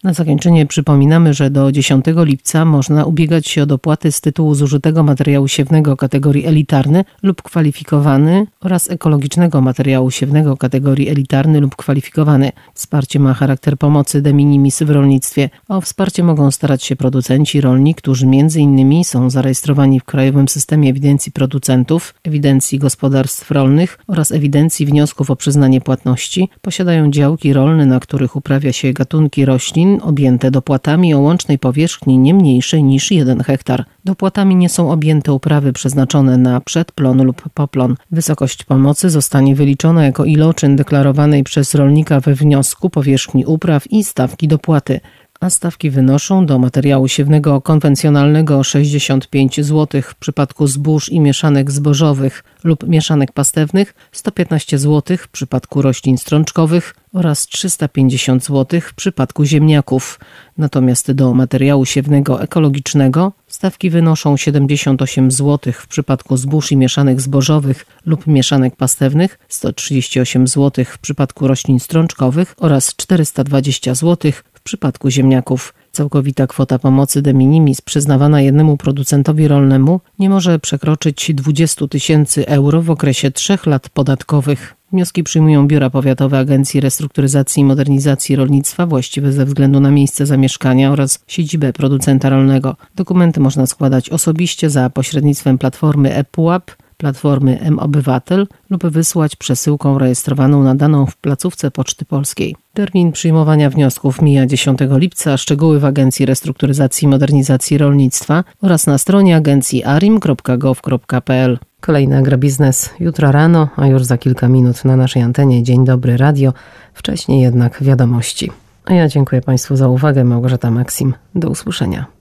Na zakończenie przypominamy, że do 10 lipca można ubiegać się o dopłaty z tytułu zużytego materiału siewnego kategorii elitarny lub kwalifikowany oraz ekologicznego materiału siewnego kategorii elitarny lub kwalifikowany. Wsparcie ma charakter pomocy de minimis w rolnictwie. O wsparcie mogą starać się producenci rolni, którzy m.in. są zarejestrowani w Krajowym Systemie Ewidencji Producentów, Ewidencji Gospodarstw Rolnych oraz Ewidencji Wniosków o przyznanie płatności, posiadają działki rolne, na których uprawia się gatunki roślin objęte dopłatami o łącznej powierzchni nie mniejszej niż 1 hektar. Dopłatami nie są objęte uprawy przeznaczone na przedplon lub poplon. Wysokość pomocy zostanie wyliczona jako iloczyn deklarowanej przez rolnika we wniosku powierzchni upraw i stawki dopłaty. A stawki wynoszą do materiału siewnego konwencjonalnego 65 zł w przypadku zbóż i mieszanek zbożowych lub mieszanek pastewnych, 115 zł w przypadku roślin strączkowych oraz 350 zł w przypadku ziemniaków. Natomiast do materiału siewnego ekologicznego stawki wynoszą 78 zł w przypadku zbóż i mieszanek zbożowych lub mieszanek pastewnych, 138 zł w przypadku roślin strączkowych oraz 420 zł w przypadku ziemniaków. Całkowita kwota pomocy de minimis przyznawana jednemu producentowi rolnemu nie może przekroczyć 20 000 euro w okresie 3 lat podatkowych. Wnioski przyjmują biura powiatowe Agencji Restrukturyzacji i Modernizacji Rolnictwa właściwe ze względu na miejsce zamieszkania oraz siedzibę producenta rolnego. Dokumenty można składać osobiście za pośrednictwem platformy ePUAP, platformy mObywatel lub wysłać przesyłką rejestrowaną nadaną w placówce Poczty Polskiej. Termin przyjmowania wniosków mija 10 lipca, szczegóły w Agencji Restrukturyzacji i Modernizacji Rolnictwa oraz na stronie agencji arim.gov.pl. Kolejny Agrobiznes jutro rano, a już za kilka minut na naszej antenie Dzień Dobry Radio, wcześniej jednak wiadomości. A ja dziękuję Państwu za uwagę. Małgorzata Maksim. Do usłyszenia.